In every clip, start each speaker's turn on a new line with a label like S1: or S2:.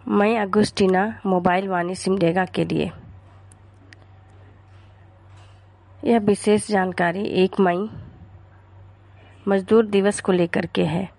S1: मैं अगुस्टीना मोबाइल वाणी सिमडेगा के लिए। यह विशेष जानकारी 1 मई मजदूर दिवस को लेकर के है।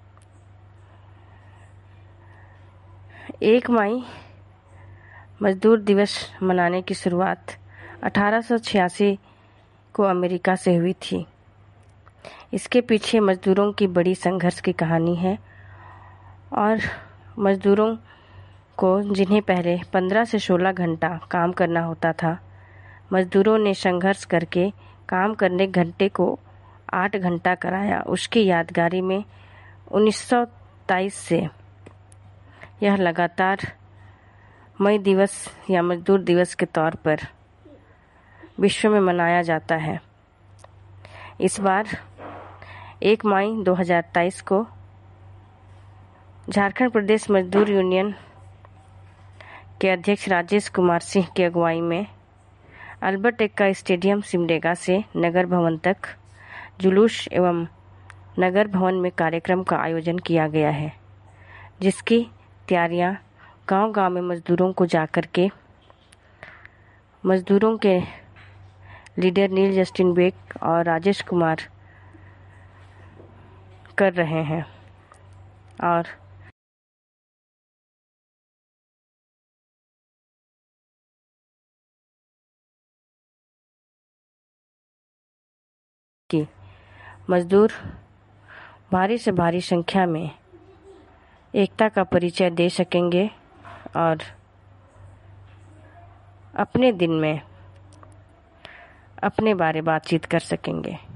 S1: 1 मई मजदूर दिवस मनाने की शुरुआत 1886 को अमेरिका से हुई थी। इसके पीछे मजदूरों की बड़ी संघर्ष की कहानी है और मजदूरों को जिन्हें पहले 15 से 16 घंटा काम करना होता था, मजदूरों ने संघर्ष करके काम करने घंटे को 8 घंटा कराया। उसकी यादगारी में 1923 से यह लगातार मई दिवस या मजदूर दिवस के तौर पर विश्व में मनाया जाता है। इस बार 1 मई 2023 को झारखंड प्रदेश मजदूर यूनियन के अध्यक्ष राजेश कुमार सिंह की अगुवाई में अल्बर्ट एक्का स्टेडियम सिमडेगा से नगर भवन तक जुलूस एवं नगर भवन में कार्यक्रम का आयोजन किया गया है, जिसकी तैयारियां गांव-गांव में मजदूरों को जाकर के मजदूरों के लीडर नील जस्टिन बेक और राजेश कुमार कर रहे हैं। और कि मजदूर भारी से भारी संख्या में एकता का परिचय दे सकेंगे और अपने दिन में अपने बारे बातचीत कर सकेंगे।